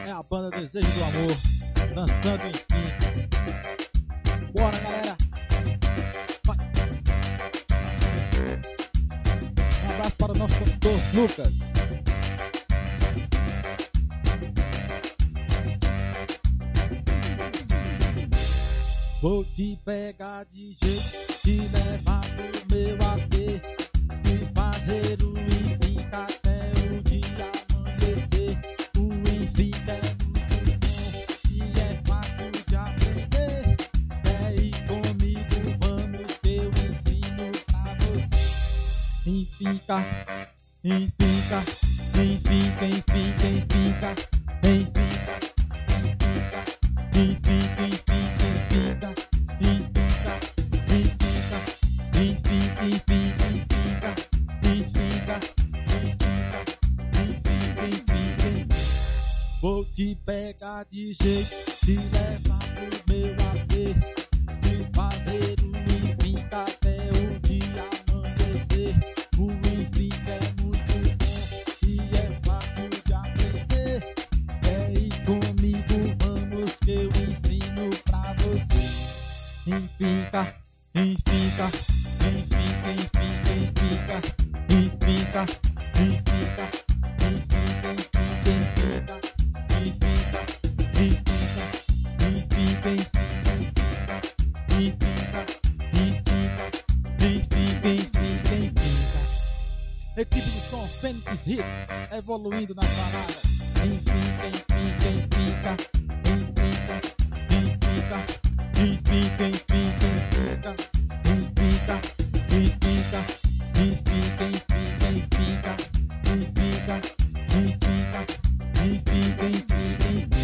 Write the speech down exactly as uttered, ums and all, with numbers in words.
É a banda Desejo do Amor, dançando enfim. Bora, galera. Vai. Um abraço para o nosso condutor, Lucas. Vou te pegar de jeito, te levar pro meu A P, e fazer o Infinca até o dia amanhecer. O Infinca é muito bom e é fácil de aprender. Quer ir comigo, vamos que eu ensino pra você. Infinca, Infinca, Infinca, Infinca, Infinca, Infinca, Infinca, Infinca, Infinca, vou te pegar de jeito, te levar pro meu A P, e fazer o Infinca até o dia amanhecer. O Infinca é muito bom e é fácil de aprender. Quer ir comigo, vamos que eu ensino pra você. Infinca, Infinca, Infinca, Infinca, Infinca, Infinca, Infinca, Infinca, Infinca, Infinca, Infinca, Infinca, Infinca, Infinca, Infinca. Equipe de som Fênix Hit, evoluindo nas baladas. Infinca, Infinca, Infinca, Infinca, Infinca, Infinca, Infinca, Infinca, Infinca, Infinca, Infinca, Infinca, Infinca, Infinca, Infinca, Infinca, Infinca, Infinca.